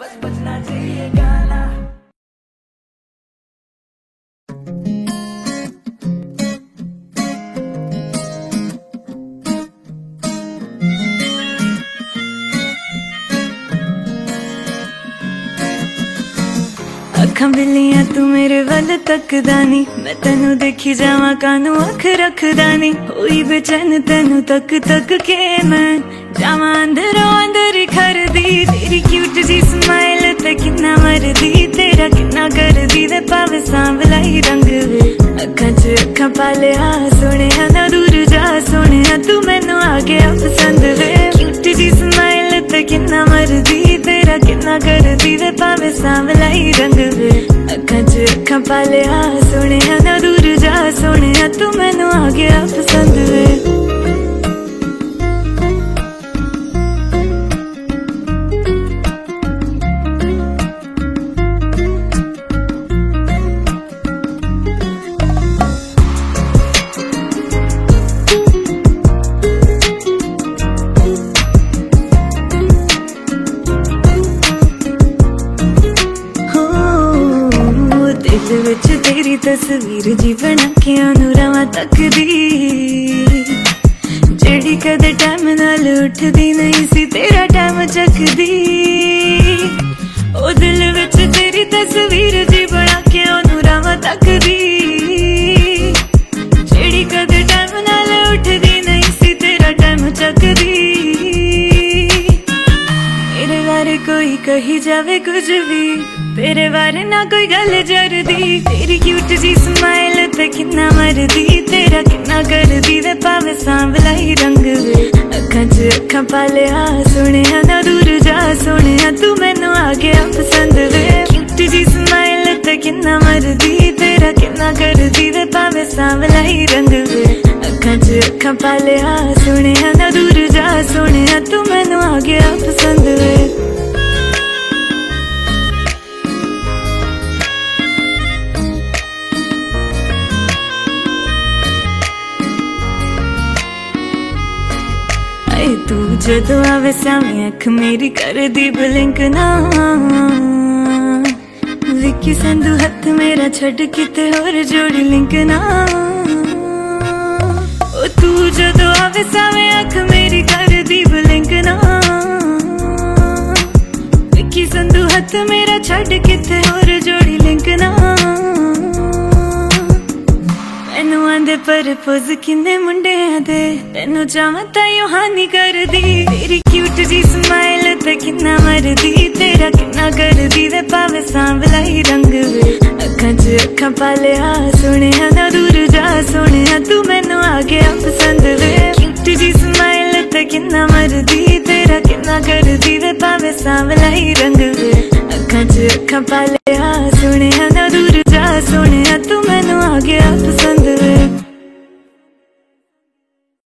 बस बजना चाहिए गाना। अखां बिल्लियां तू मेरे वल तकदा नी, मैं तेनू देखी जावां कानू अख रखदा नी। होई बेचैन तेनू तक तक के मैं जावां अंदरों अंदर खरदी। तेरी क्यूट जी स्माइल ते किन्ना मरदी, तेरा किन्ना करदी वे पावे सांवला ही रंग वे। अखां च अखां पालिया सोहणिया ना दूर जा सोहणिया, तू मैनू आ गया पसंद वे। क्यूट जी स्माइल ते किन्ना मरदी, तेरा किन्ना करदी वे पावे सांवला ही रंग वे। अखां च अखां पालिया सोहणिया ना दूर जा सोहणिया, तू मैनू आ गया पसंद वे। दिल विच तेरी तस्वीर जी बना के ओनू रवां तकदी, जेड़ी कदे टाइम नाल उठदी नहीं सी तेरा टाइम चकदी। ओ दिल विच तेरी तस्वीर जी बना के ओनू रवां तकदी, जेड़ी कदे टाइम नाल उठदी नहीं सी तेरा टाइम चकदी। मेरे बारे कोई कही जावे कुछ भी, तेरे बारे ना कोई गल जरदी। तेरी क्यूट जी स्माइल ते किन्ना मरदी, तेरा किन्ना करदी वे पावे सांवला ही रंग वे। अखां च अखां पालिया सोहणिया ना दूर जा सोहणिया, तू मैनू आ गया पसंद वे। क्यूट जी स्माइल ते किन्ना मरदी, तेरा किन्ना करदी वे पावे सांवला ही रंग वे। अखां च अखां पालिया सोहणिया ना दूर जा सोहणिया, तू मैनू आ गया पसंद वे। तू जदों आवे सामने अख मेरी कर दी ब्लिंक ना, विक्की संधू हथ मेरा छड़ किते होर जोड़ी लिंक ना। ओ तू जदों आवे सामने अख मेरी कर दी ब्लिंक ना, विक्की संधू हथ मेरा छड़ किते होर जोड़ी लिंक ना। मैनू आंदे पर पोज किन्ने मुंडियां दे, तेनू चावां ताईं हानी करदी। तेरी क्यूट जी स्माइल ते किन्ना मरदी, तेरा किन्ना करदी वे पावे सांवला ही रंग वे। अखां च अखां पालिया सोहणिया ना दूर जा सोहणिया, तू मैनू आ गया पसंद वे। क्यूट जी स्माइल ते किन्ना मरदी, तेरा किन्ना करदी वे पावे सांवला ही रंग वे। अखां च अखां पालिया सोहणिया